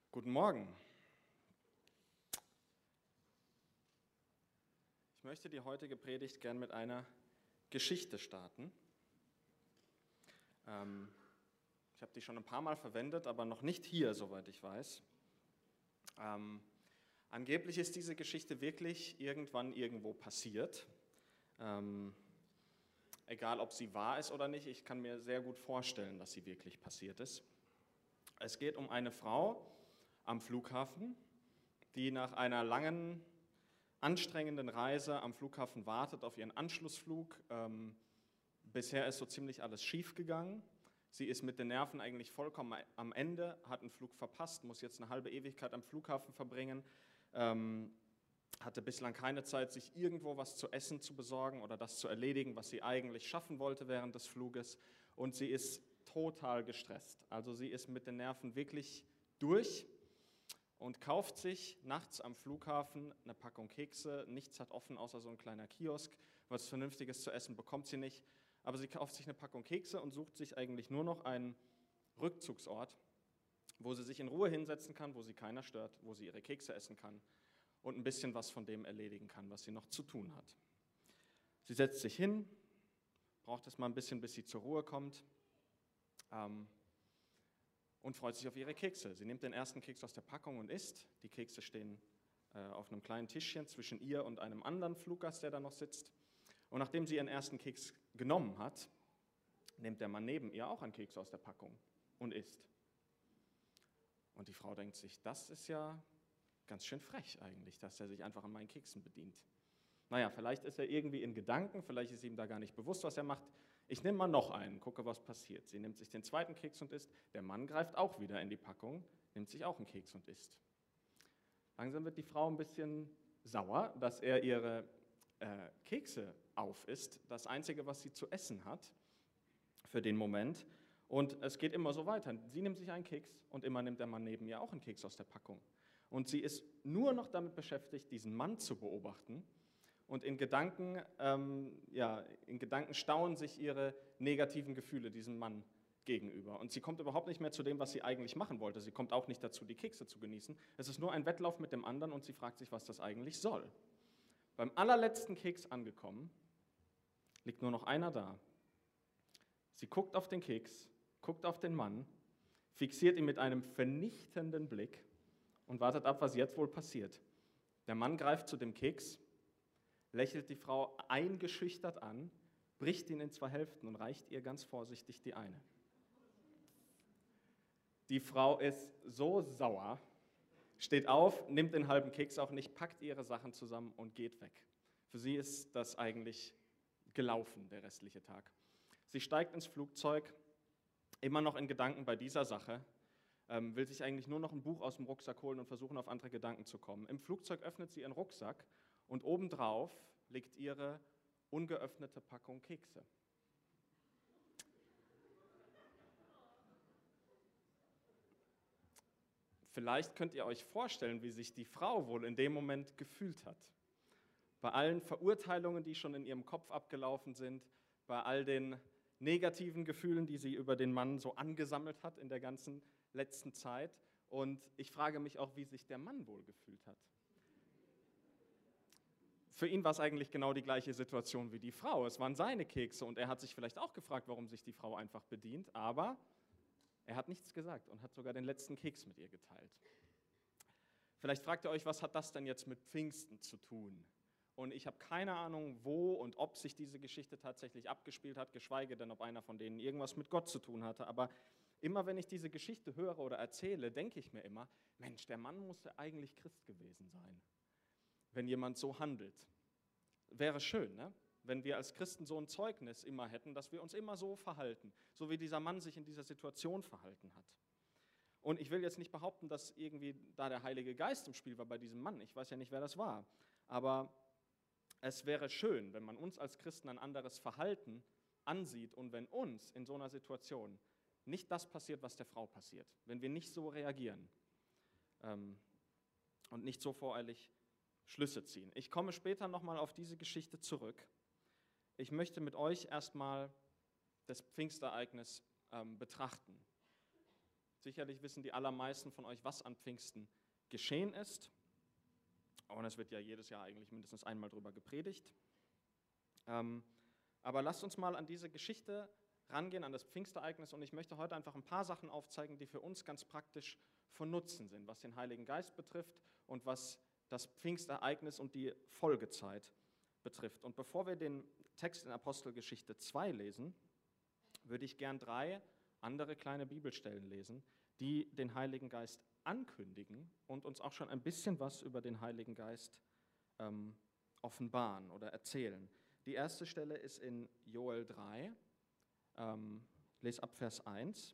Guten Morgen. Ich möchte die heutige Predigt gern mit einer Geschichte starten. Ich habe die schon ein paar Mal verwendet, aber noch nicht hier, soweit ich weiß. Angeblich ist diese Geschichte wirklich irgendwann irgendwo passiert. Egal, ob sie wahr ist oder nicht, ich kann mir sehr gut vorstellen, dass sie wirklich passiert ist. Es geht um eine Frau am Flughafen, die nach einer langen, anstrengenden Reise am Flughafen wartet auf ihren Anschlussflug. Bisher ist so ziemlich alles schief gegangen. Sie ist mit den Nerven eigentlich vollkommen am Ende, hat einen Flug verpasst, muss jetzt eine halbe Ewigkeit am Flughafen verbringen, hatte bislang keine Zeit, sich irgendwo was zu essen zu besorgen oder das zu erledigen, was sie eigentlich schaffen wollte während des Fluges. Und sie ist total gestresst. Also sie ist mit den Nerven wirklich durch und kauft sich nachts am Flughafen eine Packung Kekse. Nichts hat offen, außer so ein kleiner Kiosk. Was Vernünftiges zu essen bekommt sie nicht. Aber sie kauft sich eine Packung Kekse und sucht sich eigentlich nur noch einen Rückzugsort, wo sie sich in Ruhe hinsetzen kann, wo sie keiner stört, wo sie ihre Kekse essen kann und ein bisschen was von dem erledigen kann, was sie noch zu tun hat. Sie setzt sich hin, braucht es mal ein bisschen, bis sie zur Ruhe kommt, und freut sich auf ihre Kekse. Sie nimmt den ersten Keks aus der Packung und isst. Die Kekse stehen auf einem kleinen Tischchen zwischen ihr und einem anderen Fluggast, der da noch sitzt. Und nachdem sie ihren ersten Keks genommen hat, nimmt der Mann neben ihr auch einen Keks aus der Packung und isst. Und die Frau denkt sich, das ist ja ganz schön frech eigentlich, dass er sich einfach an meinen Keksen bedient. Naja, vielleicht ist er irgendwie in Gedanken, vielleicht ist ihm da gar nicht bewusst, was er macht. Ich nehme mal noch einen, gucke, was passiert. Sie nimmt sich den zweiten Keks und isst. Der Mann greift auch wieder in die Packung, nimmt sich auch einen Keks und isst. Langsam wird die Frau ein bisschen sauer, dass er ihre Kekse aufisst, das Einzige, was sie zu essen hat für den Moment. Und es geht immer so weiter. Sie nimmt sich einen Keks und immer nimmt der Mann neben ihr auch einen Keks aus der Packung. Und sie ist nur noch damit beschäftigt, diesen Mann zu beobachten. Und in Gedanken stauen sich ihre negativen Gefühle diesem Mann gegenüber. Und sie kommt überhaupt nicht mehr zu dem, was sie eigentlich machen wollte. Sie kommt auch nicht dazu, die Kekse zu genießen. Es ist nur ein Wettlauf mit dem anderen und sie fragt sich, was das eigentlich soll. Beim allerletzten Keks angekommen, liegt nur noch einer da. Sie guckt auf den Keks, guckt auf den Mann, fixiert ihn mit einem vernichtenden Blick und wartet ab, was jetzt wohl passiert. Der Mann greift zu dem Keks, lächelt die Frau eingeschüchtert an, bricht ihn in zwei Hälften und reicht ihr ganz vorsichtig die eine. Die Frau ist so sauer, steht auf, nimmt den halben Keks auch nicht, packt ihre Sachen zusammen und geht weg. Für sie ist das eigentlich gelaufen, der restliche Tag. Sie steigt ins Flugzeug, immer noch in Gedanken bei dieser Sache, will sich eigentlich nur noch ein Buch aus dem Rucksack holen und versuchen, auf andere Gedanken zu kommen. Im Flugzeug öffnet sie ihren Rucksack und obendrauf liegt ihre ungeöffnete Packung Kekse. Vielleicht könnt ihr euch vorstellen, wie sich die Frau wohl in dem Moment gefühlt hat. Bei allen Verurteilungen, die schon in ihrem Kopf abgelaufen sind, bei all den negativen Gefühlen, die sie über den Mann so angesammelt hat in der ganzen letzten Zeit. Und ich frage mich auch, wie sich der Mann wohl gefühlt hat. Für ihn war es eigentlich genau die gleiche Situation wie die Frau. Es waren seine Kekse und er hat sich vielleicht auch gefragt, warum sich die Frau einfach bedient, aber er hat nichts gesagt und hat sogar den letzten Keks mit ihr geteilt. Vielleicht fragt ihr euch, was hat das denn jetzt mit Pfingsten zu tun? Und ich habe keine Ahnung, wo und ob sich diese Geschichte tatsächlich abgespielt hat, geschweige denn, ob einer von denen irgendwas mit Gott zu tun hatte. Aber immer wenn ich diese Geschichte höre oder erzähle, denke ich mir immer, Mensch, der Mann muss ja eigentlich Christ gewesen sein, wenn jemand so handelt. Wäre schön, ne? Wenn wir als Christen so ein Zeugnis immer hätten, dass wir uns immer so verhalten, so wie dieser Mann sich in dieser Situation verhalten hat. Und ich will jetzt nicht behaupten, dass irgendwie da der Heilige Geist im Spiel war bei diesem Mann. Ich weiß ja nicht, wer das war. Aber es wäre schön, wenn man uns als Christen ein anderes Verhalten ansieht und wenn uns in so einer Situation nicht das passiert, was der Frau passiert. Wenn wir nicht so reagieren und nicht so voreilig Schlüsse ziehen. Ich komme später nochmal auf diese Geschichte zurück. Ich möchte mit euch erstmal das Pfingstereignis betrachten. Sicherlich wissen die allermeisten von euch, was an Pfingsten geschehen ist. Und es wird ja jedes Jahr eigentlich mindestens einmal drüber gepredigt. Aber lasst uns mal an diese Geschichte rangehen, an das Pfingstereignis. Und ich möchte heute einfach ein paar Sachen aufzeigen, die für uns ganz praktisch von Nutzen sind, was den Heiligen Geist betrifft und was das Pfingstereignis und die Folgezeit betrifft. Und bevor wir den Text in Apostelgeschichte 2 lesen, würde ich gern 3 andere kleine Bibelstellen lesen, die den Heiligen Geist ankündigen und uns auch schon ein bisschen was über den Heiligen Geist offenbaren oder erzählen. Die erste Stelle ist in Joel 3, lese ab Vers 1,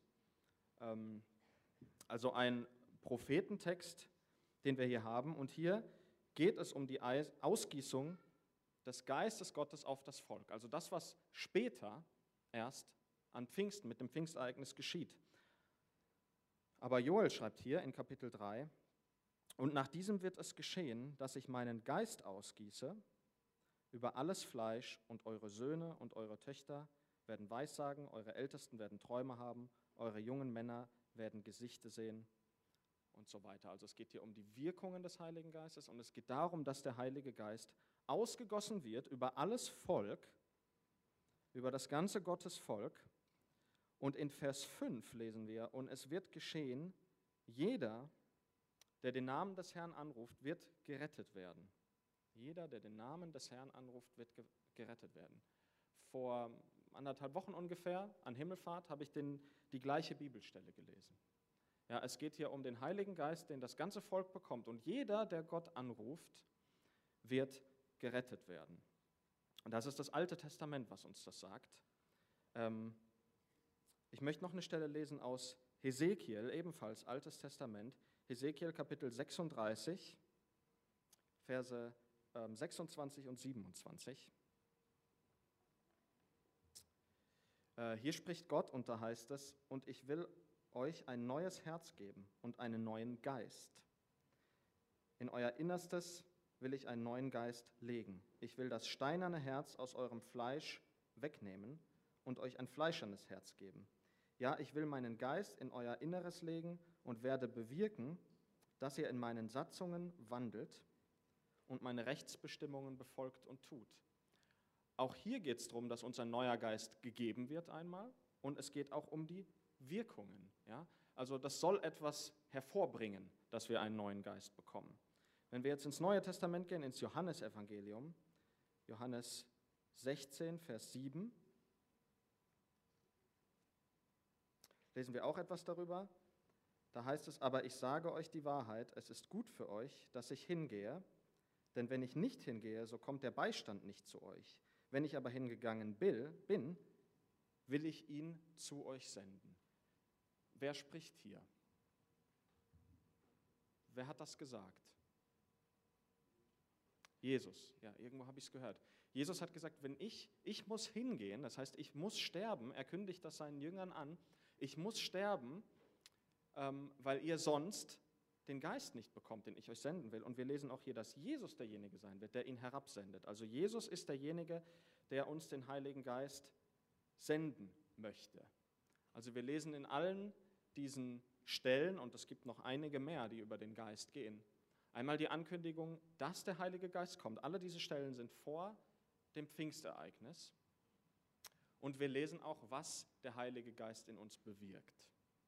also ein Prophetentext, den wir hier haben. Und hier geht es um die Ausgießung des Geistes Gottes auf das Volk, also das, was später erst an Pfingsten, mit dem Pfingstereignis geschieht. Aber Joel schreibt hier in Kapitel 3, und nach diesem wird es geschehen, dass ich meinen Geist ausgieße über alles Fleisch, und eure Söhne und eure Töchter werden Weissagen, eure Ältesten werden Träume haben, eure jungen Männer werden Gesichte sehen und so weiter. Also es geht hier um die Wirkungen des Heiligen Geistes und es geht darum, dass der Heilige Geist ausgegossen wird über alles Volk, über das ganze Gottesvolk. Und in Vers 5 lesen wir, und es wird geschehen, jeder, der den Namen des Herrn anruft, wird gerettet werden. Jeder, der den Namen des Herrn anruft, wird gerettet werden. Vor 1,5 Wochen ungefähr, an Himmelfahrt, habe ich die gleiche Bibelstelle gelesen. Ja, es geht hier um den Heiligen Geist, den das ganze Volk bekommt. Und jeder, der Gott anruft, wird gerettet werden. Und das ist das Alte Testament, was uns das sagt. Ich möchte noch eine Stelle lesen aus Hesekiel, ebenfalls Altes Testament. Hesekiel Kapitel 36, Verse 26 und 27. Hier spricht Gott und da heißt es, und ich will euch ein neues Herz geben und einen neuen Geist. In euer Innerstes will ich einen neuen Geist legen. Ich will das steinerne Herz aus eurem Fleisch wegnehmen und euch ein fleischernes Herz geben. Ja, ich will meinen Geist in euer Inneres legen und werde bewirken, dass ihr in meinen Satzungen wandelt und meine Rechtsbestimmungen befolgt und tut. Auch hier geht es darum, dass uns ein neuer Geist gegeben wird einmal und es geht auch um die Wirkungen. Ja? Also das soll etwas hervorbringen, dass wir einen neuen Geist bekommen. Wenn wir jetzt ins Neue Testament gehen, ins Johannesevangelium, Johannes 16, Vers 7, lesen wir auch etwas darüber. Da heißt es, aber ich sage euch die Wahrheit, es ist gut für euch, dass ich hingehe, denn wenn ich nicht hingehe, so kommt der Beistand nicht zu euch. Wenn ich aber hingegangen bin, will ich ihn zu euch senden. Wer spricht hier? Wer hat das gesagt? Jesus, ja, irgendwo habe ich es gehört. Jesus hat gesagt, wenn ich muss hingehen, das heißt, ich muss sterben, er kündigt das seinen Jüngern an, ich muss sterben, weil ihr sonst den Geist nicht bekommt, den ich euch senden will. Und wir lesen auch hier, dass Jesus derjenige sein wird, der ihn herabsendet. Also Jesus ist derjenige, der uns den Heiligen Geist senden möchte. Also wir lesen in allen diesen Stellen, und es gibt noch einige mehr, die über den Geist gehen, einmal die Ankündigung, dass der Heilige Geist kommt. Alle diese Stellen sind vor dem Pfingstereignis. Und wir lesen auch, was der Heilige Geist in uns bewirkt.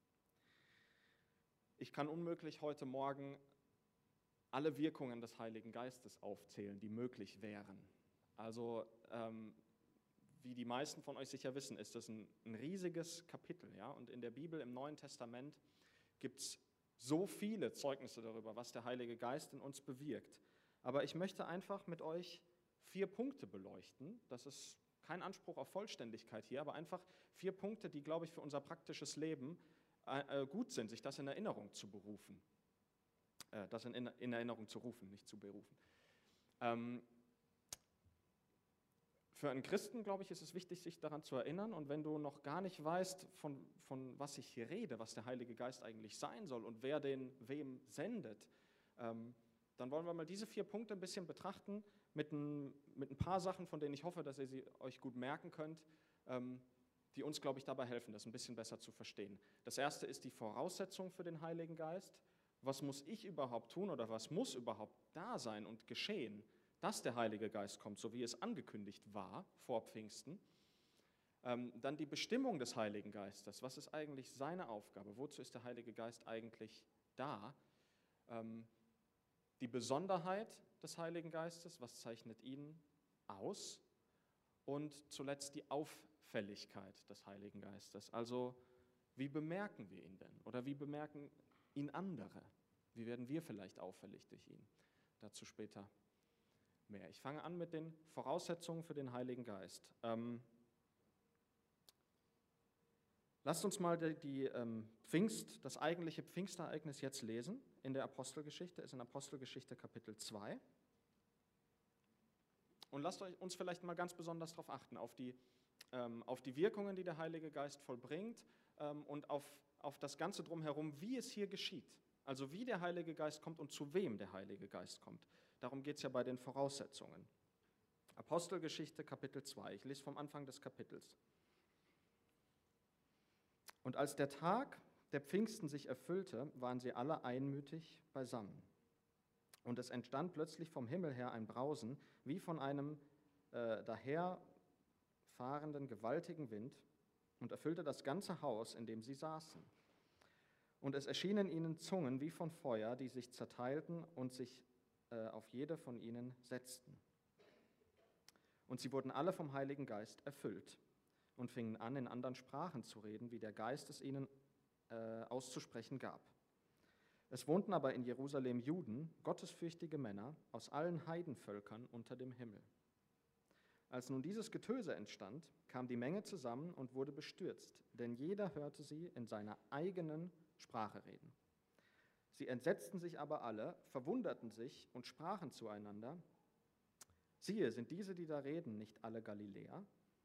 Ich kann unmöglich heute Morgen alle Wirkungen des Heiligen Geistes aufzählen, die möglich wären. Also, wie die meisten von euch sicher wissen, ist das ein riesiges Kapitel. Ja? Und in der Bibel, im Neuen Testament, gibt es so viele Zeugnisse darüber, was der Heilige Geist in uns bewirkt. Aber ich möchte einfach mit euch 4 Punkte beleuchten. Das ist kein Anspruch auf Vollständigkeit hier, aber einfach 4 Punkte, die, glaube ich, für unser praktisches Leben gut sind, sich das in Erinnerung zu berufen. Das in Erinnerung zu rufen, nicht zu berufen. Für einen Christen, glaube ich, ist es wichtig, sich daran zu erinnern. Und wenn du noch gar nicht weißt, von was ich hier rede, was der Heilige Geist eigentlich sein soll und wer den wem sendet, dann wollen wir mal diese 4 Punkte ein bisschen betrachten mit ein paar Sachen, von denen ich hoffe, dass ihr sie euch gut merken könnt, die uns, glaube ich, dabei helfen, das ein bisschen besser zu verstehen. Das erste ist die Voraussetzung für den Heiligen Geist. Was muss ich überhaupt tun oder was muss überhaupt da sein und geschehen, dass der Heilige Geist kommt, so wie es angekündigt war vor Pfingsten? Dann die Bestimmung des Heiligen Geistes. Was ist eigentlich seine Aufgabe? Wozu ist der Heilige Geist eigentlich da? Die Besonderheit des Heiligen Geistes, was zeichnet ihn aus? Und zuletzt die Auffälligkeit des Heiligen Geistes. Also, wie bemerken wir ihn denn? Oder wie bemerken ihn andere? Wie werden wir vielleicht auffällig durch ihn? Dazu später mehr. Ich fange an mit den Voraussetzungen für den Heiligen Geist. Lasst uns mal das eigentliche Pfingstereignis jetzt lesen in der Apostelgeschichte, ist in Apostelgeschichte Kapitel 2. Und lasst uns vielleicht mal ganz besonders darauf achten, auf die Wirkungen, die der Heilige Geist vollbringt und auf das Ganze drumherum, wie es hier geschieht. Also wie der Heilige Geist kommt und zu wem der Heilige Geist kommt. Darum geht es ja bei den Voraussetzungen. Apostelgeschichte Kapitel 2, ich lese vom Anfang des Kapitels. Und als der Tag der Pfingsten sich erfüllte, waren sie alle einmütig beisammen. Und es entstand plötzlich vom Himmel her ein Brausen, wie von einem daherfahrenden gewaltigen Wind, und erfüllte das ganze Haus, in dem sie saßen. Und es erschienen ihnen Zungen wie von Feuer, die sich zerteilten und sich auf jede von ihnen setzten. Und sie wurden alle vom Heiligen Geist erfüllt und fingen an, in anderen Sprachen zu reden, wie der Geist es ihnen auszusprechen gab. Es wohnten aber in Jerusalem Juden, gottesfürchtige Männer aus allen Heidenvölkern unter dem Himmel. Als nun dieses Getöse entstand, kam die Menge zusammen und wurde bestürzt, denn jeder hörte sie in seiner eigenen Sprache reden. Sie entsetzten sich aber alle, verwunderten sich und sprachen zueinander: Siehe, sind diese, die da reden, nicht alle Galiläer?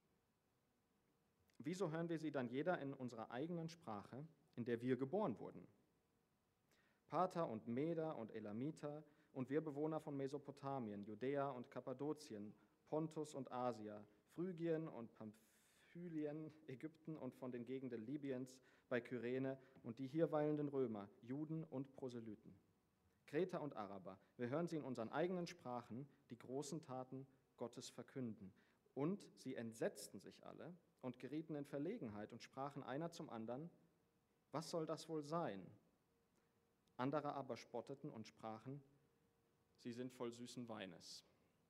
Wieso hören wir sie dann jeder in unserer eigenen Sprache, in der wir geboren wurden? Parther und Meder und Elamiter und wir Bewohner von Mesopotamien, Judäa und Kappadokien, Pontus und Asia, Phrygien und Pamphylien, Ägypten und von den Gegenden Libyens bei Kyrene und die hier weilenden Römer, Juden und Proselyten, Kreter und Araber. Wir hören sie in unseren eigenen Sprachen die großen Taten Gottes verkünden. Und sie entsetzten sich alle und gerieten in Verlegenheit und sprachen einer zum anderen: Was soll das wohl sein? Andere aber spotteten und sprachen: Sie sind voll süßen Weines.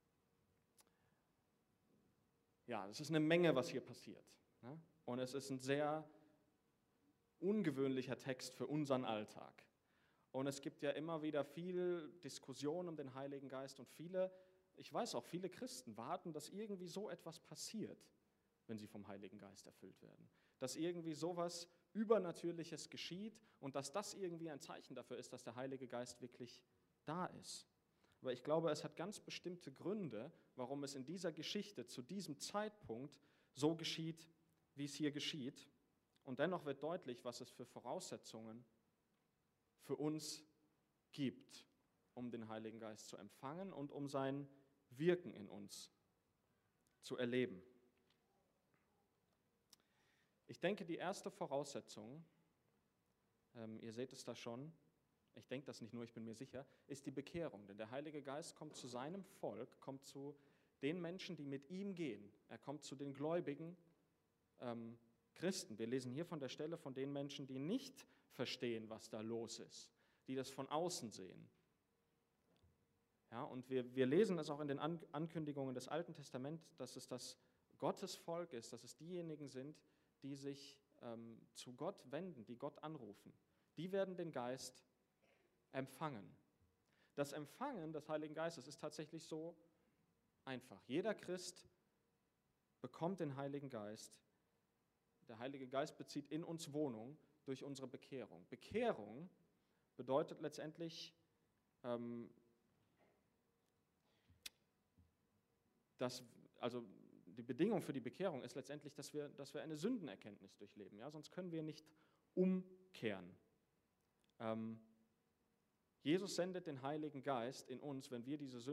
Ja, es ist eine Menge, was hier passiert. Ne? Und es ist ein sehr ungewöhnlicher Text für unseren Alltag. Und es gibt ja immer wieder viel Diskussion um den Heiligen Geist und ich weiß auch, viele Christen warten, dass irgendwie so etwas passiert, wenn sie vom Heiligen Geist erfüllt werden. Dass irgendwie sowas Übernatürliches geschieht und dass das irgendwie ein Zeichen dafür ist, dass der Heilige Geist wirklich da ist. Aber ich glaube, es hat ganz bestimmte Gründe, warum es in dieser Geschichte zu diesem Zeitpunkt so geschieht, wie es hier geschieht. Und dennoch wird deutlich, was es für Voraussetzungen für uns gibt, um den Heiligen Geist zu empfangen und um sein Wirken in uns zu erleben. Ich denke, die erste Voraussetzung, ihr seht es da schon, ich denke das nicht nur, ich bin mir sicher, ist die Bekehrung. Denn der Heilige Geist kommt zu seinem Volk, kommt zu den Menschen, die mit ihm gehen. Er kommt zu den gläubigen Christen. Wir lesen hier von der Stelle von den Menschen, die nicht verstehen, was da los ist, die das von außen sehen. Ja, und wir lesen es auch in den Ankündigungen des Alten Testaments, dass es das Gottesvolk ist, dass es diejenigen sind, die sich zu Gott wenden, die Gott anrufen. Die werden den Geist empfangen. Das Empfangen des Heiligen Geistes ist tatsächlich so einfach. Jeder Christ bekommt den Heiligen Geist. Der Heilige Geist bezieht in uns Wohnung durch unsere Bekehrung. Bekehrung bedeutet letztendlich, also die Bedingung für die Bekehrung ist letztendlich, dass wir eine Sündenerkenntnis durchleben. Ja? Sonst können wir nicht umkehren. Jesus sendet den Heiligen Geist in uns, wenn wir diese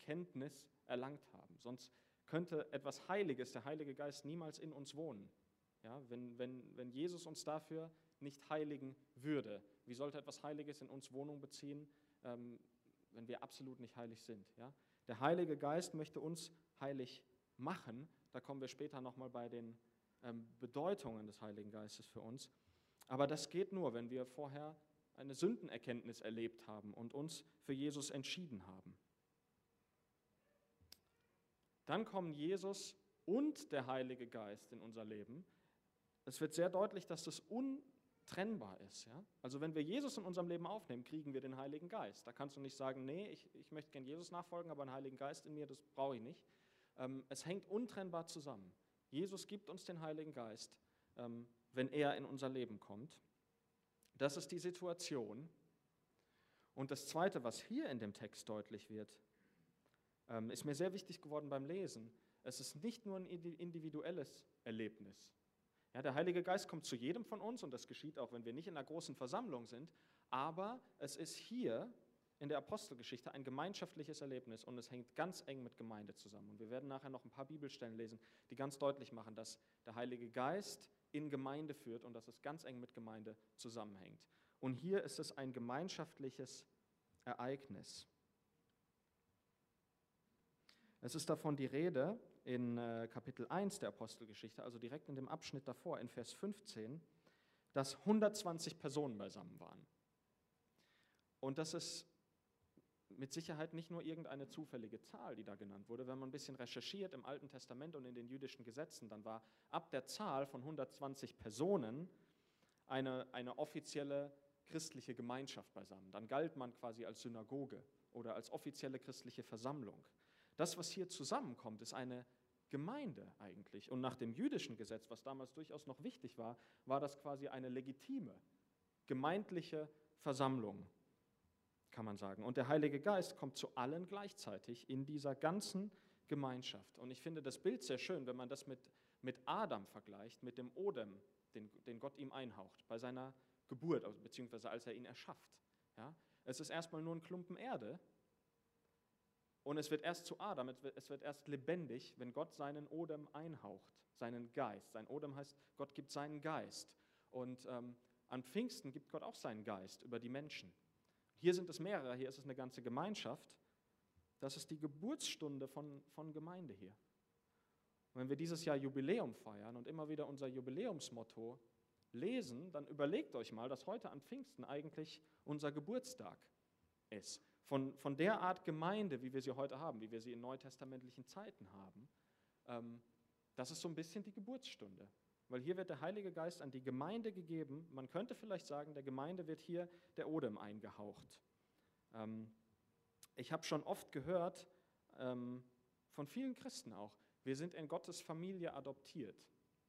Sündenerkenntnis erlangt haben. Sonst könnte etwas Heiliges, der Heilige Geist, niemals in uns wohnen. Ja, wenn Jesus uns dafür nicht heiligen würde, wie sollte etwas Heiliges in uns Wohnung beziehen, wenn wir absolut nicht heilig sind? Ja? Der Heilige Geist möchte uns heilig machen. Da kommen wir später nochmal bei den Bedeutungen des Heiligen Geistes für uns. Aber das geht nur, wenn wir vorher eine Sündenerkenntnis erlebt haben und uns für Jesus entschieden haben. Dann kommen Jesus und der Heilige Geist in unser Leben. Es wird sehr deutlich, dass das untrennbar ist. Ja? Also wenn wir Jesus in unserem Leben aufnehmen, kriegen wir den Heiligen Geist. Da kannst du nicht sagen, nee, ich möchte gerne Jesus nachfolgen, aber einen Heiligen Geist in mir, das brauche ich nicht. Es hängt untrennbar zusammen. Jesus gibt uns den Heiligen Geist, wenn er in unser Leben kommt. Das ist die Situation. Und das Zweite, was hier in dem Text deutlich wird, ist mir sehr wichtig geworden beim Lesen. Es ist nicht nur ein individuelles Erlebnis. Ja, der Heilige Geist kommt zu jedem von uns und das geschieht auch, wenn wir nicht in einer großen Versammlung sind, aber es ist hier in der Apostelgeschichte ein gemeinschaftliches Erlebnis und es hängt ganz eng mit Gemeinde zusammen. Und wir werden nachher noch ein paar Bibelstellen lesen, die ganz deutlich machen, dass der Heilige Geist in Gemeinde führt und dass es ganz eng mit Gemeinde zusammenhängt. Und hier ist es ein gemeinschaftliches Ereignis. Es ist davon die Rede in Kapitel 1 der Apostelgeschichte, also direkt in dem Abschnitt davor, in Vers 15, dass 120 Personen beisammen waren. Und das ist mit Sicherheit nicht nur irgendeine zufällige Zahl, die da genannt wurde. Wenn man ein bisschen recherchiert im Alten Testament und in den jüdischen Gesetzen, dann war ab der Zahl von 120 Personen eine offizielle christliche Gemeinschaft beisammen. Dann galt man quasi als Synagoge oder als offizielle christliche Versammlung. Das, was hier zusammenkommt, ist eine Gemeinde eigentlich. Und nach dem jüdischen Gesetz, was damals durchaus noch wichtig war, war das quasi eine legitime, gemeindliche Versammlung, kann man sagen. Und der Heilige Geist kommt zu allen gleichzeitig in dieser ganzen Gemeinschaft. Und ich finde das Bild sehr schön, wenn man das mit Adam vergleicht, mit dem Odem, den Gott ihm einhaucht, bei seiner Geburt, beziehungsweise als er ihn erschafft. Ja? Es ist erstmal nur ein Klumpen Erde und es wird erst zu Adam, es wird erst lebendig, wenn Gott seinen Odem einhaucht, seinen Geist. Sein Odem heißt, Gott gibt seinen Geist. Und an Pfingsten gibt Gott auch seinen Geist über die Menschen. Hier sind es mehrere, hier ist es eine ganze Gemeinschaft. Das ist die Geburtsstunde von Gemeinde hier. Und wenn wir dieses Jahr Jubiläum feiern und immer wieder unser Jubiläumsmotto lesen, dann überlegt euch mal, dass heute an Pfingsten eigentlich unser Geburtstag ist. Von der Art Gemeinde, wie wir sie heute haben, wie wir sie in neutestamentlichen Zeiten haben, das ist so ein bisschen die Geburtsstunde. Weil hier wird der Heilige Geist an die Gemeinde gegeben. Man könnte vielleicht sagen, der Gemeinde wird hier der Odem eingehaucht. Ich habe schon oft gehört, von vielen Christen auch, wir sind in Gottes Familie adoptiert.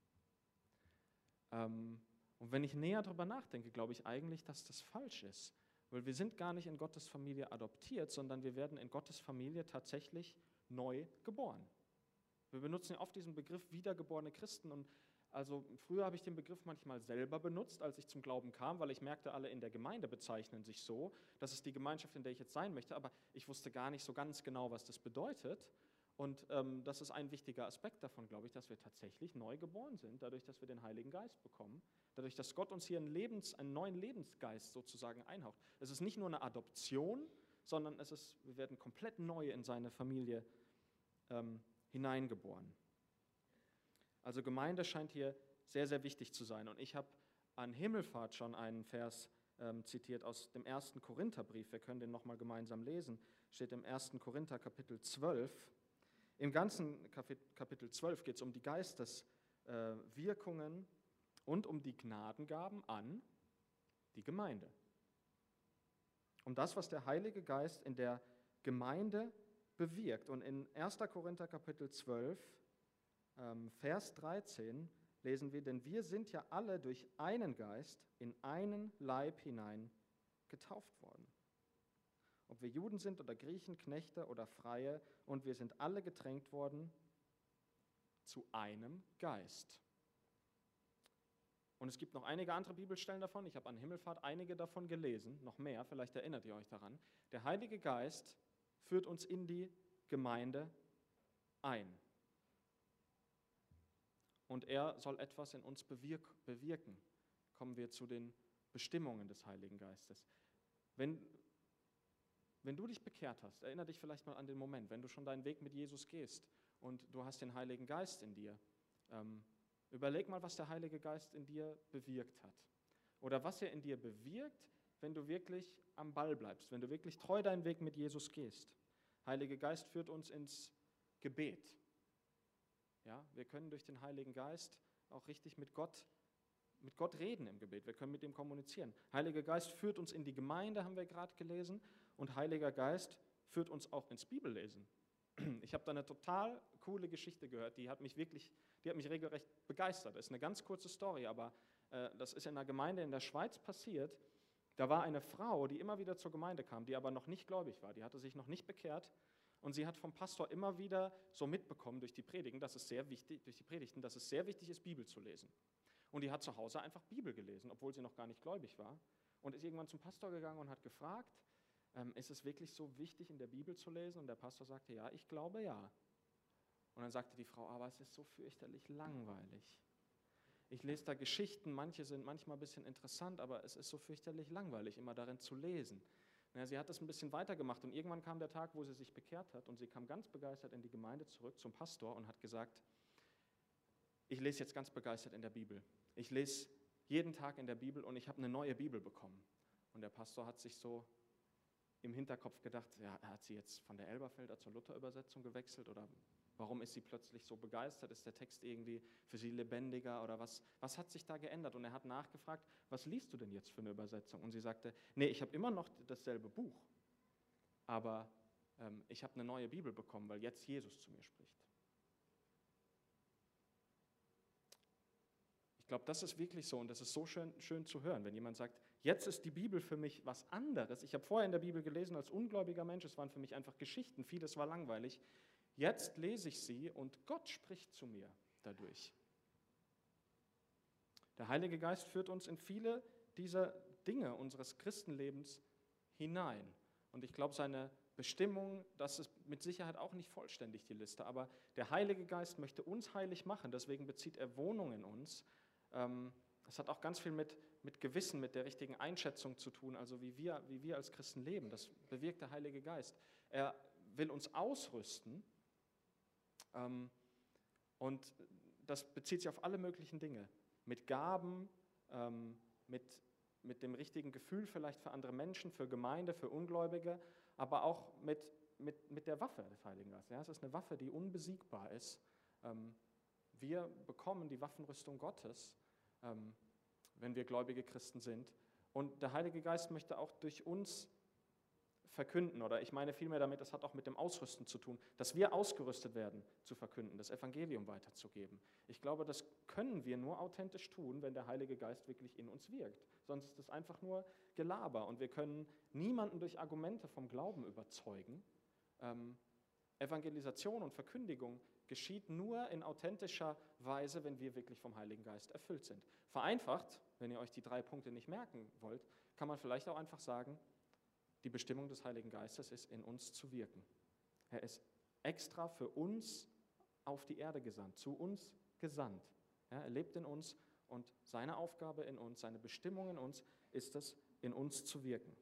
Und wenn ich näher darüber nachdenke, glaube ich eigentlich, dass das falsch ist. Weil wir sind gar nicht in Gottes Familie adoptiert, sondern wir werden in Gottes Familie tatsächlich neu geboren. Wir benutzen ja oft diesen Begriff wiedergeborene Christen und also früher habe ich den Begriff manchmal selber benutzt, als ich zum Glauben kam, weil ich merkte, alle in der Gemeinde bezeichnen sich so. Das ist die Gemeinschaft, in der ich jetzt sein möchte, aber ich wusste gar nicht so ganz genau, was das bedeutet. Und das ist ein wichtiger Aspekt davon, glaube ich, dass wir tatsächlich neu geboren sind, dadurch, dass wir den Heiligen Geist bekommen, dadurch, dass Gott uns hier einen neuen Lebensgeist sozusagen einhaucht. Es ist nicht nur eine Adoption, sondern wir werden komplett neu in seine Familie hineingeboren. Also Gemeinde scheint hier sehr, sehr wichtig zu sein. Und ich habe an Himmelfahrt schon einen Vers zitiert aus dem 1. Korintherbrief. Wir können den nochmal gemeinsam lesen. Steht im 1. Korinther Kapitel 12. Im ganzen Kapitel 12 geht es um die Geisteswirkungen und um die Gnadengaben an die Gemeinde. Um das, was der Heilige Geist in der Gemeinde bewirkt. Und in 1. Korinther Kapitel 12, Vers 13 lesen wir, denn wir sind ja alle durch einen Geist in einen Leib hinein getauft worden. Ob wir Juden sind oder Griechen, Knechte oder Freie, und wir sind alle getränkt worden zu einem Geist. Und es gibt noch einige andere Bibelstellen davon. Ich habe an Himmelfahrt einige davon gelesen, noch mehr, vielleicht erinnert ihr euch daran. Der Heilige Geist führt uns in die Gemeinde ein. und er soll etwas in uns bewirken. Kommen wir zu den Bestimmungen des Heiligen Geistes. Wenn du dich bekehrt hast, erinnere dich vielleicht mal an den Moment, wenn du schon deinen Weg mit Jesus gehst und du hast den Heiligen Geist in dir. Überleg mal, was der Heilige Geist in dir bewirkt hat. Oder was er in dir bewirkt, wenn du wirklich am Ball bleibst, wenn du wirklich treu deinen Weg mit Jesus gehst. Heiliger Geist führt uns ins Gebet. Ja, wir können durch den Heiligen Geist auch richtig mit Gott reden im Gebet. Wir können mit ihm kommunizieren. Heiliger Geist führt uns in die Gemeinde, haben wir gerade gelesen. Und Heiliger Geist führt uns auch ins Bibellesen. Ich habe da eine total coole Geschichte gehört, die hat mich regelrecht begeistert. Das ist eine ganz kurze Story, aber das ist in einer Gemeinde in der Schweiz passiert. Da war eine Frau, die immer wieder zur Gemeinde kam, die aber noch nicht gläubig war. Die hatte sich noch nicht bekehrt und sie hat vom Pastor immer wieder so mitbekommen durch die Predigten, dass es sehr wichtig ist, Bibel zu lesen. Und die hat zu Hause einfach Bibel gelesen, obwohl sie noch gar nicht gläubig war. Und ist irgendwann zum Pastor gegangen und hat gefragt, ist es wirklich so wichtig, in der Bibel zu lesen? Und der Pastor sagte, ja, ich glaube ja. Und dann sagte die Frau, aber es ist so fürchterlich langweilig. Ich lese da Geschichten, manche sind manchmal ein bisschen interessant, aber es ist so fürchterlich langweilig, immer darin zu lesen. Ja, sie hat das ein bisschen weitergemacht und irgendwann kam der Tag, wo sie sich bekehrt hat und sie kam ganz begeistert in die Gemeinde zurück zum Pastor und hat gesagt, ich lese jetzt ganz begeistert in der Bibel. Ich lese jeden Tag in der Bibel und ich habe eine neue Bibel bekommen. Und der Pastor hat sich so im Hinterkopf gedacht, ja, hat sie jetzt von der Elberfelder zur Luther-Übersetzung gewechselt oder warum ist sie plötzlich so begeistert? Ist der Text irgendwie für sie lebendiger oder was hat sich da geändert? Und er hat nachgefragt, was liest du denn jetzt für eine Übersetzung? Und sie sagte, nee, ich habe immer noch dasselbe Buch, aber ich habe eine neue Bibel bekommen, weil jetzt Jesus zu mir spricht. Ich glaube, das ist wirklich so und das ist so schön zu hören, wenn jemand sagt, jetzt ist die Bibel für mich was anderes. Ich habe vorher in der Bibel gelesen als ungläubiger Mensch, es waren für mich einfach Geschichten, vieles war langweilig. Jetzt lese ich sie und Gott spricht zu mir dadurch. Der Heilige Geist führt uns in viele dieser Dinge unseres Christenlebens hinein. Und ich glaube, seine Bestimmung, das ist mit Sicherheit auch nicht vollständig die Liste, aber der Heilige Geist möchte uns heilig machen, deswegen bezieht er Wohnung in uns. Es hat auch ganz viel mit Gewissen, mit der richtigen Einschätzung zu tun, also wie wir als Christen leben. Das bewirkt der Heilige Geist. Er will uns ausrüsten und das bezieht sich auf alle möglichen Dinge. Mit Gaben, mit dem richtigen Gefühl vielleicht für andere Menschen, für Gemeinde, für Ungläubige, aber auch mit der Waffe des Heiligen Geistes. Ja, es ist eine Waffe, die unbesiegbar ist. Wir bekommen die Waffenrüstung Gottes, wenn wir gläubige Christen sind. Und der Heilige Geist möchte auch durch uns verkünden, oder ich meine vielmehr damit, das hat auch mit dem Ausrüsten zu tun, dass wir ausgerüstet werden, zu verkünden, das Evangelium weiterzugeben. Ich glaube, das können wir nur authentisch tun, wenn der Heilige Geist wirklich in uns wirkt. Sonst ist es einfach nur Gelaber und wir können niemanden durch Argumente vom Glauben überzeugen. Evangelisation und Verkündigung geschieht nur in authentischer Weise, wenn wir wirklich vom Heiligen Geist erfüllt sind. Vereinfacht, wenn ihr euch die 3 Punkte nicht merken wollt, kann man vielleicht auch einfach sagen, die Bestimmung des Heiligen Geistes ist, in uns zu wirken. Er ist extra für uns auf die Erde gesandt, zu uns gesandt. Ja, er lebt in uns und seine Aufgabe in uns, seine Bestimmung in uns ist es, in uns zu wirken.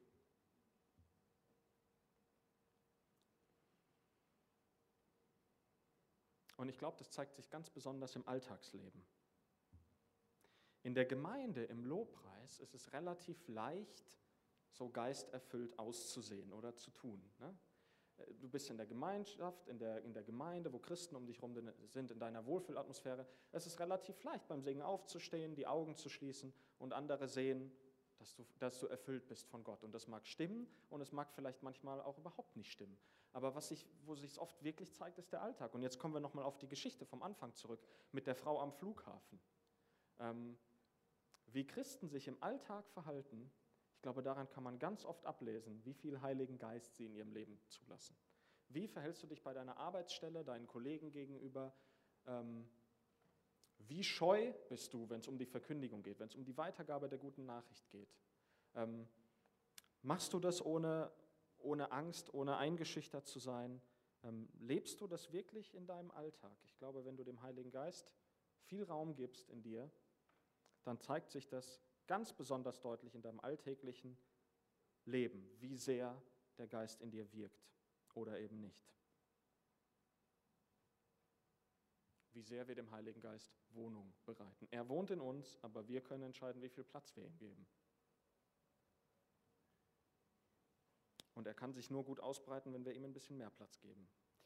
Und ich glaube, das zeigt sich ganz besonders im Alltagsleben. In der Gemeinde, im Lobpreis, ist es relativ leicht, so geisterfüllt auszusehen oder zu tun. Ne? Du bist in der Gemeinschaft, in der Gemeinde, wo Christen um dich herum sind, in deiner Wohlfühlatmosphäre. Es ist relativ leicht, beim Singen aufzustehen, die Augen zu schließen und andere sehen, dass du erfüllt bist von Gott. Und das mag stimmen und es mag vielleicht manchmal auch überhaupt nicht stimmen. Aber wo sich es oft wirklich zeigt, ist der Alltag. Und jetzt kommen wir nochmal auf die Geschichte vom Anfang zurück mit der Frau am Flughafen. Wie Christen sich im Alltag verhalten, ich glaube, daran kann man ganz oft ablesen, wie viel Heiligen Geist sie in ihrem Leben zulassen. Wie verhältst du dich bei deiner Arbeitsstelle, deinen Kollegen gegenüber? Wie scheu bist du, wenn es um die Verkündigung geht, wenn es um die Weitergabe der guten Nachricht geht? Machst du das ohne Angst, ohne eingeschüchtert zu sein? Lebst du das wirklich in deinem Alltag? Ich glaube, wenn du dem Heiligen Geist viel Raum gibst in dir, dann zeigt sich das ganz besonders deutlich in deinem alltäglichen Leben, wie sehr der Geist in dir wirkt oder eben nicht. Wie sehr wir dem Heiligen Geist Wohnung bereiten. Er wohnt in uns, aber wir können entscheiden, wie viel Platz wir ihm geben. Und er kann sich nur gut ausbreiten, wenn wir ihm ein bisschen mehr Platz geben.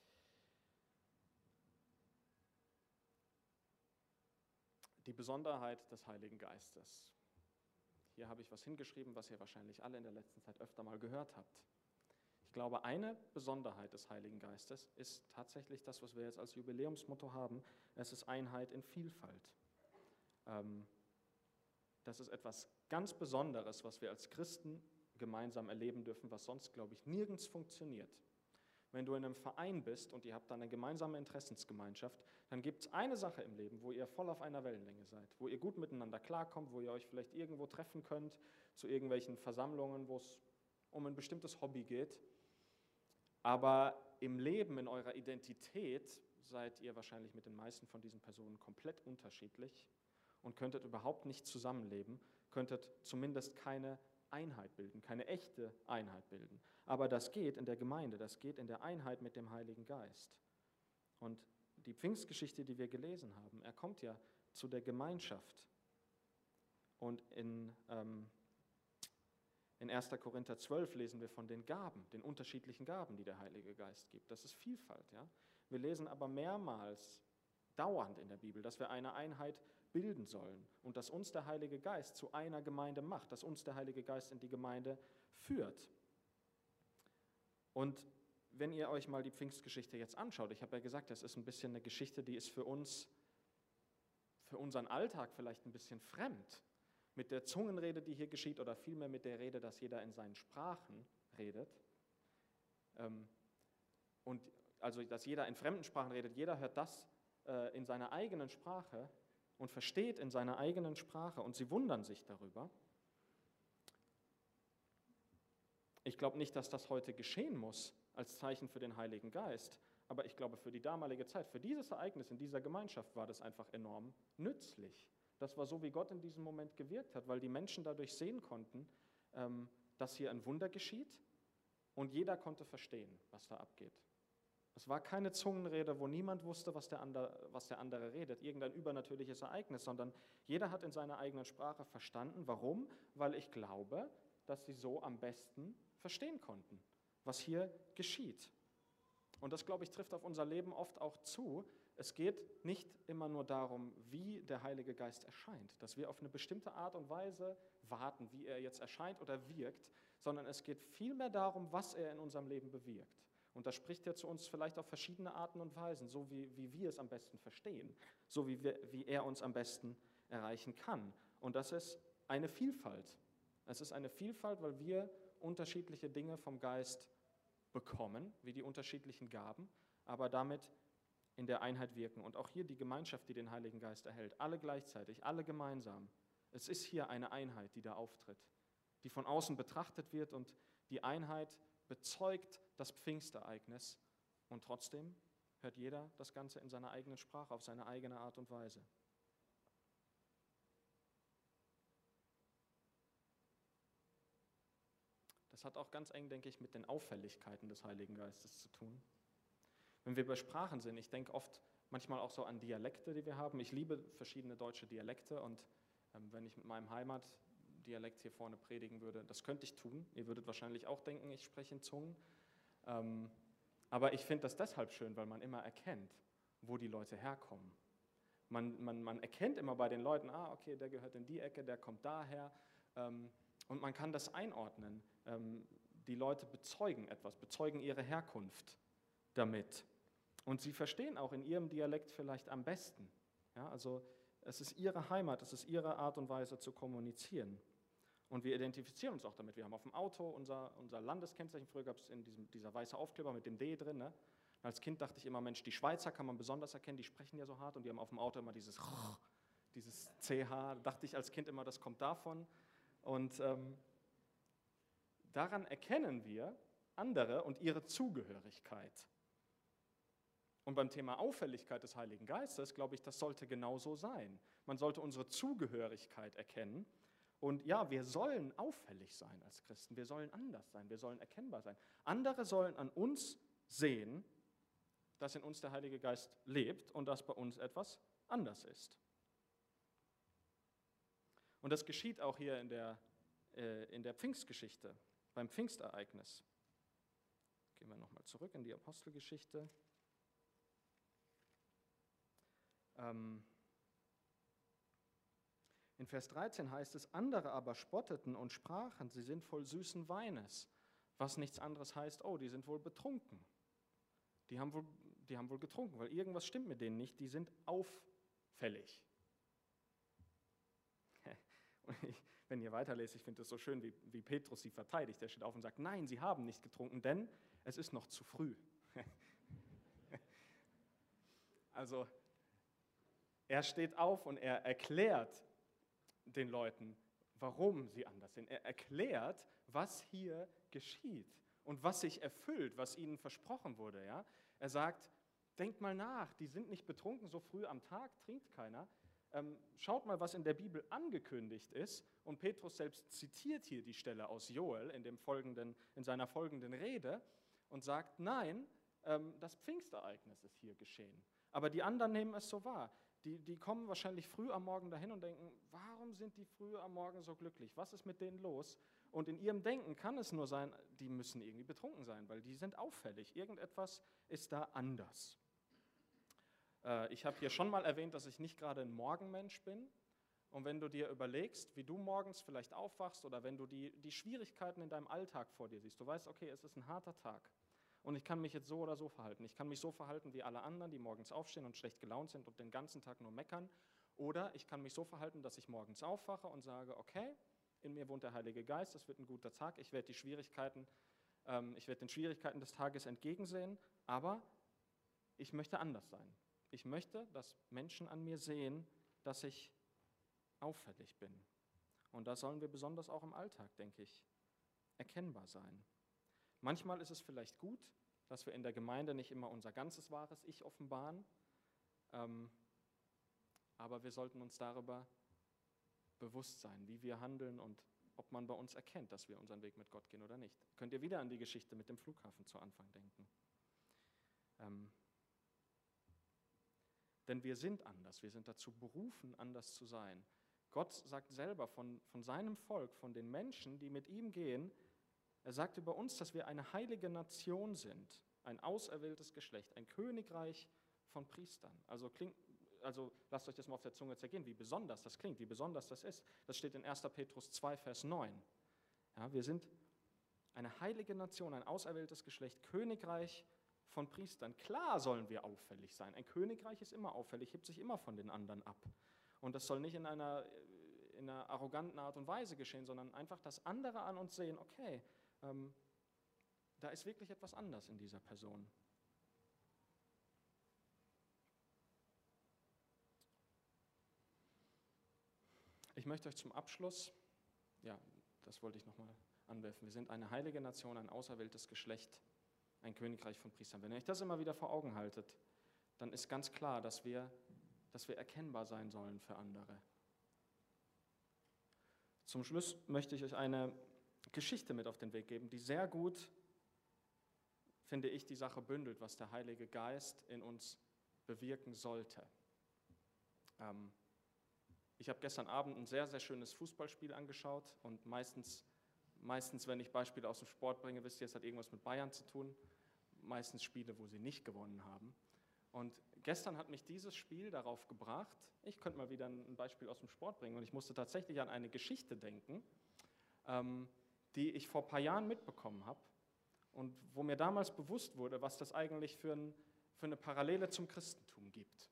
Die Besonderheit des Heiligen Geistes. Hier habe ich was hingeschrieben, was ihr wahrscheinlich alle in der letzten Zeit öfter mal gehört habt. Ich glaube, eine Besonderheit des Heiligen Geistes ist tatsächlich das, was wir jetzt als Jubiläumsmotto haben. Es ist Einheit in Vielfalt. Das ist etwas ganz Besonderes, was wir als Christen gemeinsam erleben dürfen, was sonst, glaube ich, nirgends funktioniert. Wenn du in einem Verein bist und ihr habt da eine gemeinsame Interessensgemeinschaft, dann gibt es eine Sache im Leben, wo ihr voll auf einer Wellenlänge seid, wo ihr gut miteinander klarkommt, wo ihr euch vielleicht irgendwo treffen könnt, zu irgendwelchen Versammlungen, wo es um ein bestimmtes Hobby geht. Aber im Leben, in eurer Identität, seid ihr wahrscheinlich mit den meisten von diesen Personen komplett unterschiedlich und könntet überhaupt nicht zusammenleben, könntet zumindest keine Einheit bilden, keine echte Einheit bilden. Aber das geht in der Gemeinde, das geht in der Einheit mit dem Heiligen Geist. Und die Pfingstgeschichte, die wir gelesen haben, er kommt ja zu der Gemeinschaft. Und in 1. Korinther 12 lesen wir von den Gaben, den unterschiedlichen Gaben, die der Heilige Geist gibt. Das ist Vielfalt. Ja? Wir lesen aber mehrmals, dauernd in der Bibel, dass wir eine Einheit bilden sollen und dass uns der Heilige Geist zu einer Gemeinde macht, dass uns der Heilige Geist in die Gemeinde führt. Und wenn ihr euch mal die Pfingstgeschichte jetzt anschaut, ich habe ja gesagt, das ist ein bisschen eine Geschichte, die ist für uns, für unseren Alltag vielleicht ein bisschen fremd. Mit der Zungenrede, die hier geschieht, oder vielmehr mit der Rede, dass jeder in seinen Sprachen redet. Und also, dass jeder in fremden Sprachen redet, jeder hört das in seiner eigenen Sprache und versteht in seiner eigenen Sprache und sie wundern sich darüber. Ich glaube nicht, dass das heute geschehen muss als Zeichen für den Heiligen Geist, aber ich glaube, für die damalige Zeit, für dieses Ereignis in dieser Gemeinschaft war das einfach enorm nützlich. Das war so, wie Gott in diesem Moment gewirkt hat, weil die Menschen dadurch sehen konnten, dass hier ein Wunder geschieht und jeder konnte verstehen, was da abgeht. Es war keine Zungenrede, wo niemand wusste, was der andere redet, irgendein übernatürliches Ereignis, sondern jeder hat in seiner eigenen Sprache verstanden. Warum? Weil ich glaube, dass sie so am besten verstehen konnten, was hier geschieht. Und das, glaube ich, trifft auf unser Leben oft auch zu. Es geht nicht immer nur darum, wie der Heilige Geist erscheint, dass wir auf eine bestimmte Art und Weise warten, wie er jetzt erscheint oder wirkt, sondern es geht vielmehr darum, was er in unserem Leben bewirkt. Und da spricht er zu uns vielleicht auf verschiedene Arten und Weisen, so wie wir es am besten verstehen, so wie er uns am besten erreichen kann. Und das ist eine Vielfalt. Es ist eine Vielfalt, weil wir unterschiedliche Dinge vom Geist bekommen, wie die unterschiedlichen Gaben, aber damit in der Einheit wirken. Und auch hier die Gemeinschaft, die den Heiligen Geist erhält, alle gleichzeitig, alle gemeinsam. Es ist hier eine Einheit, die da auftritt, die von außen betrachtet wird und die Einheit bezeugt das Pfingstereignis und trotzdem hört jeder das Ganze in seiner eigenen Sprache, auf seine eigene Art und Weise. Das hat auch ganz eng, denke ich, mit den Auffälligkeiten des Heiligen Geistes zu tun. Wenn wir bei Sprachen sind, ich denke oft manchmal auch so an Dialekte, die wir haben. Ich liebe verschiedene deutsche Dialekte und wenn ich mit meinem Heimatdialekt hier vorne predigen würde, das könnte ich tun. Ihr würdet wahrscheinlich auch denken, ich spreche in Zungen. Aber ich finde das deshalb schön, weil man immer erkennt, wo die Leute herkommen. Man erkennt immer bei den Leuten, okay, der gehört in die Ecke, der kommt daher. Und man kann das einordnen. Die Leute bezeugen etwas, bezeugen ihre Herkunft damit. Und sie verstehen auch in ihrem Dialekt vielleicht am besten. Ja, also es ist ihre Heimat, es ist ihre Art und Weise zu kommunizieren. Und wir identifizieren uns auch damit. Wir haben auf dem Auto unser Landeskennzeichen. Früher gab es dieser weiße Aufkleber mit dem D drin. Ne? Als Kind dachte ich immer, Mensch, die Schweizer kann man besonders erkennen, die sprechen ja so hart und die haben auf dem Auto immer dieses CH. Da dachte ich als Kind immer, das kommt davon. Und daran erkennen wir andere und ihre Zugehörigkeit. Und beim Thema Auffälligkeit des Heiligen Geistes, glaube ich, das sollte genauso sein. Man sollte unsere Zugehörigkeit erkennen. Und ja, wir sollen auffällig sein als Christen. Wir sollen anders sein. Wir sollen erkennbar sein. Andere sollen an uns sehen, dass in uns der Heilige Geist lebt und dass bei uns etwas anders ist. Und das geschieht auch hier in der Pfingstgeschichte, beim Pfingstereignis. Gehen wir nochmal zurück in die Apostelgeschichte. In Vers 13 heißt es, andere aber spotteten und sprachen, sie sind voll süßen Weines, was nichts anderes heißt, oh, die sind wohl betrunken. Die haben wohl getrunken, weil irgendwas stimmt mit denen nicht, die sind auffällig. Und wenn ihr weiterlest, ich finde es so schön, wie Petrus sie verteidigt. Der steht auf und sagt, nein, sie haben nicht getrunken, denn es ist noch zu früh. Also er steht auf und er erklärt den Leuten, warum sie anders sind. Er erklärt, was hier geschieht und was sich erfüllt, was ihnen versprochen wurde. Ja? Er sagt, denkt mal nach, die sind nicht betrunken, so früh am Tag trinkt keiner. Schaut mal, was in der Bibel angekündigt ist. Und Petrus selbst zitiert hier die Stelle aus Joel in seiner folgenden Rede und sagt, nein, das Pfingstereignis ist hier geschehen. Aber die anderen nehmen es so wahr. Die kommen wahrscheinlich früh am Morgen dahin und denken, warum sind die früh am Morgen so glücklich? Was ist mit denen los? Und in ihrem Denken kann es nur sein, die müssen irgendwie betrunken sein, weil die sind auffällig. Irgendetwas ist da anders. Ich habe hier schon mal erwähnt, dass ich nicht gerade ein Morgenmensch bin. Und wenn du dir überlegst, wie du morgens vielleicht aufwachst oder wenn du die Schwierigkeiten in deinem Alltag vor dir siehst, du weißt, okay, es ist ein harter Tag und ich kann mich jetzt so oder so verhalten. Ich kann mich so verhalten wie alle anderen, die morgens aufstehen und schlecht gelaunt sind und den ganzen Tag nur meckern. Oder ich kann mich so verhalten, dass ich morgens aufwache und sage, okay, in mir wohnt der Heilige Geist, es wird ein guter Tag, ich werde den Schwierigkeiten des Tages entgegensehen, aber ich möchte anders sein. Ich möchte, dass Menschen an mir sehen, dass ich auffällig bin. Und da sollen wir besonders auch im Alltag, denke ich, erkennbar sein. Manchmal ist es vielleicht gut, dass wir in der Gemeinde nicht immer unser ganzes wahres Ich offenbaren, aber wir sollten uns darüber bewusst sein, wie wir handeln und ob man bei uns erkennt, dass wir unseren Weg mit Gott gehen oder nicht. Könnt ihr wieder an die Geschichte mit dem Flughafen zu Anfang denken? Denn wir sind anders, wir sind dazu berufen, anders zu sein. Gott sagt selber von seinem Volk, von den Menschen, die mit ihm gehen, er sagt über uns, dass wir eine heilige Nation sind, ein auserwähltes Geschlecht, ein Königreich von Priestern. Also lasst euch das mal auf der Zunge zergehen, wie besonders das klingt, wie besonders das ist. Das steht in 1. Petrus 2, Vers 9. Ja, wir sind eine heilige Nation, ein auserwähltes Geschlecht, Königreich von Priestern. Klar sollen wir auffällig sein. Ein Königreich ist immer auffällig, hebt sich immer von den anderen ab. Und das soll nicht in einer arroganten Art und Weise geschehen, sondern einfach, dass andere an uns sehen, okay, da ist wirklich etwas anders in dieser Person. Ich möchte euch zum Abschluss, ja, das wollte ich nochmal anwerfen, wir sind eine heilige Nation, ein auserwähltes Geschlecht, ein Königreich von Priestern. Wenn ihr euch das immer wieder vor Augen haltet, dann ist ganz klar, dass wir erkennbar sein sollen für andere. Zum Schluss möchte ich euch eine Geschichte mit auf den Weg geben, die sehr gut, finde ich, die Sache bündelt, was der Heilige Geist in uns bewirken sollte. Ich habe gestern Abend ein sehr, sehr schönes Fußballspiel angeschaut und meistens, wenn ich Beispiele aus dem Sport bringe, wisst ihr, es hat irgendwas mit Bayern zu tun, meistens Spiele, wo sie nicht gewonnen haben. Und gestern hat mich dieses Spiel darauf gebracht, ich könnte mal wieder ein Beispiel aus dem Sport bringen und ich musste tatsächlich an eine Geschichte denken, die ich vor ein paar Jahren mitbekommen habe und wo mir damals bewusst wurde, was das eigentlich für eine Parallele zum Christentum gibt.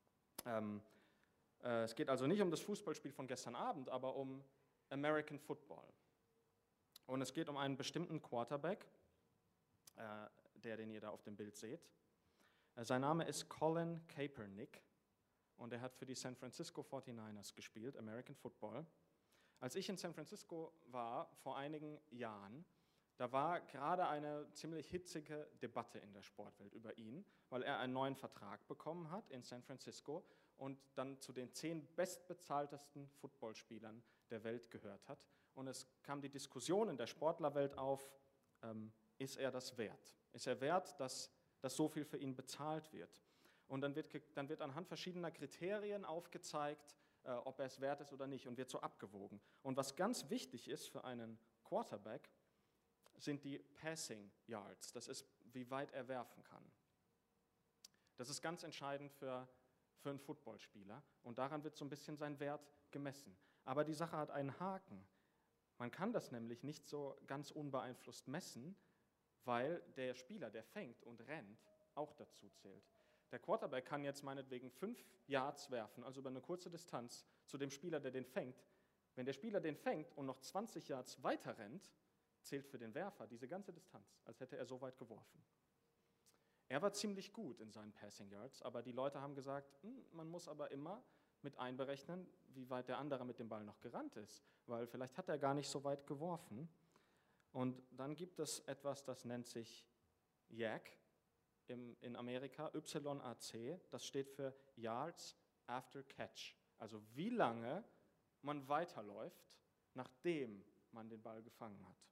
Es geht also nicht um das Fußballspiel von gestern Abend, aber um American Football. Und es geht um einen bestimmten Quarterback, den ihr da auf dem Bild seht. Sein Name ist Colin Kaepernick und er hat für die San Francisco 49ers gespielt, American Football. Als ich in San Francisco war, vor einigen Jahren, Da war gerade eine ziemlich hitzige Debatte in der Sportwelt über ihn, weil er einen neuen Vertrag bekommen hat in San Francisco und dann zu den 10 bestbezahltesten Footballspielern der Welt gehört hat. Und es kam die Diskussion in der Sportlerwelt auf, ist er das wert? Ist er wert, dass so viel für ihn bezahlt wird? Und dann wird anhand verschiedener Kriterien aufgezeigt, ob er es wert ist oder nicht, und wird so abgewogen. Und was ganz wichtig ist für einen Quarterback, sind die Passing Yards. Das ist, wie weit er werfen kann. Das ist ganz entscheidend für einen Footballspieler, und daran wird so ein bisschen sein Wert gemessen. Aber die Sache hat einen Haken. Man kann das nämlich nicht so ganz unbeeinflusst messen, weil der Spieler, der fängt und rennt, auch dazu zählt. Der Quarterback kann jetzt meinetwegen 5 Yards werfen, also über eine kurze Distanz, zu dem Spieler, der den fängt. Wenn der Spieler den fängt und noch 20 Yards weiter rennt, zählt für den Werfer diese ganze Distanz, als hätte er so weit geworfen. Er war ziemlich gut in seinen Passing Yards, aber die Leute haben gesagt, man muss aber immer mit einberechnen, wie weit der andere mit dem Ball noch gerannt ist, weil vielleicht hat er gar nicht so weit geworfen. Und dann gibt es etwas, das nennt sich YAC in Amerika, YAC, das steht für Yards After Catch, also wie lange man weiterläuft, nachdem man den Ball gefangen hat.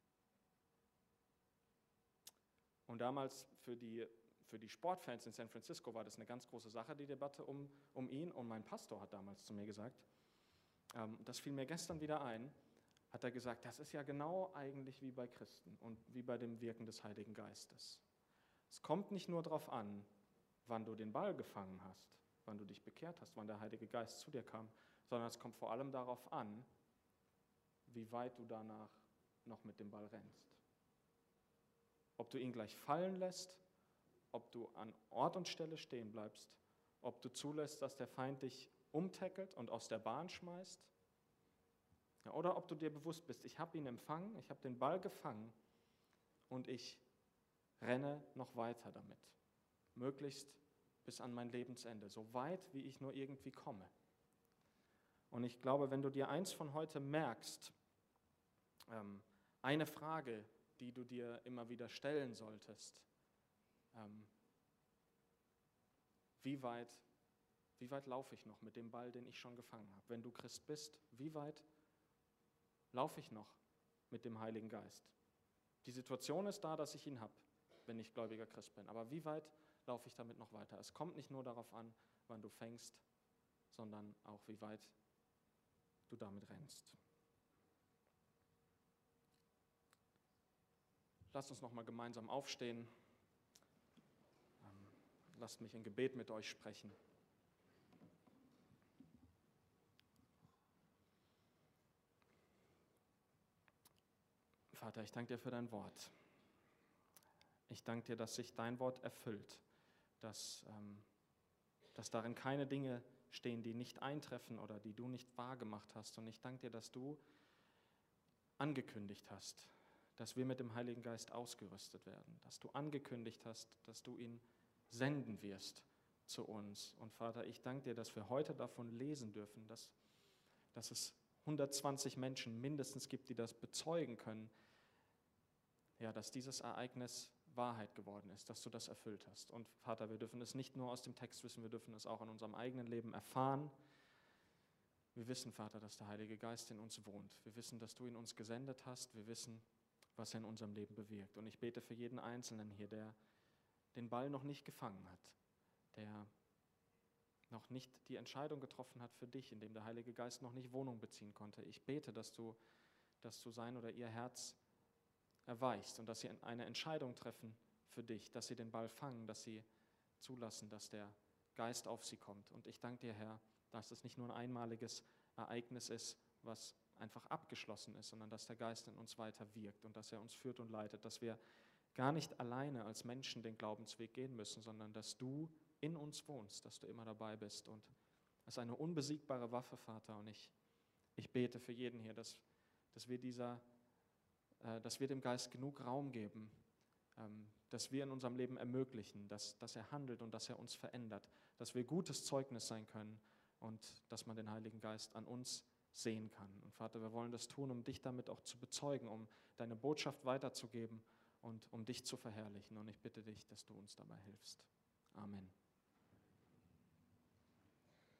Und damals für die Sportfans in San Francisco war das eine ganz große Sache, die Debatte um ihn. Und mein Pastor hat damals zu mir gesagt, das fiel mir gestern wieder ein, hat er gesagt, das ist ja genau eigentlich wie bei Christen und wie bei dem Wirken des Heiligen Geistes. Es kommt nicht nur darauf an, wann du den Ball gefangen hast, wann du dich bekehrt hast, wann der Heilige Geist zu dir kam, sondern es kommt vor allem darauf an, wie weit du danach noch mit dem Ball rennst. Ob du ihn gleich fallen lässt, ob du an Ort und Stelle stehen bleibst, ob du zulässt, dass der Feind dich umtackelt und aus der Bahn schmeißt, ja, oder ob du dir bewusst bist, ich habe ihn empfangen, ich habe den Ball gefangen und ich renne noch weiter damit, möglichst bis an mein Lebensende, so weit, wie ich nur irgendwie komme. Und ich glaube, wenn du dir eins von heute merkst, eine Frage, die du dir immer wieder stellen solltest, wie weit laufe ich noch mit dem Ball, den ich schon gefangen habe? Wenn du Christ bist, wie weit laufe ich noch mit dem Heiligen Geist? Die Situation ist da, dass ich ihn habe, wenn ich gläubiger Christ bin. Aber wie weit laufe ich damit noch weiter? Es kommt nicht nur darauf an, wann du fängst, sondern auch, wie weit du damit rennst. Lasst uns noch mal gemeinsam aufstehen. Lasst mich in Gebet mit euch sprechen. Vater, ich danke dir für dein Wort. Ich danke dir, dass sich dein Wort erfüllt, dass darin keine Dinge stehen, die nicht eintreffen oder die du nicht wahrgemacht hast. Und ich danke dir, dass du angekündigt hast, dass wir mit dem Heiligen Geist ausgerüstet werden, dass du angekündigt hast, dass du ihn senden wirst zu uns. Und Vater, ich danke dir, dass wir heute davon lesen dürfen, dass es 120 Menschen mindestens gibt, die das bezeugen können, ja, dass dieses Ereignis Wahrheit geworden ist, dass du das erfüllt hast. Und Vater, wir dürfen es nicht nur aus dem Text wissen, wir dürfen es auch in unserem eigenen Leben erfahren. Wir wissen, Vater, dass der Heilige Geist in uns wohnt. Wir wissen, dass du ihn uns gesendet hast. Wir wissen, was er in unserem Leben bewirkt. Und ich bete für jeden Einzelnen hier, der den Ball noch nicht gefangen hat, der noch nicht die Entscheidung getroffen hat für dich, in dem der Heilige Geist noch nicht Wohnung beziehen konnte. Ich bete, dass du sein oder ihr Herz erweichst und dass sie eine Entscheidung treffen für dich, dass sie den Ball fangen, dass sie zulassen, dass der Geist auf sie kommt. Und ich danke dir, Herr, dass es nicht nur ein einmaliges Ereignis ist, was einfach abgeschlossen ist, sondern dass der Geist in uns weiter wirkt und dass er uns führt und leitet, dass wir gar nicht alleine als Menschen den Glaubensweg gehen müssen, sondern dass du in uns wohnst, dass du immer dabei bist. Und das ist eine unbesiegbare Waffe, Vater. Und ich bete für jeden hier, dass wir dem Geist genug Raum geben, dass wir in unserem Leben ermöglichen, dass er handelt und dass er uns verändert, dass wir gutes Zeugnis sein können und dass man den Heiligen Geist an uns sehen kann. Und Vater, wir wollen das tun, um dich damit auch zu bezeugen, um deine Botschaft weiterzugeben und um dich zu verherrlichen. Und ich bitte dich, dass du uns dabei hilfst. Amen.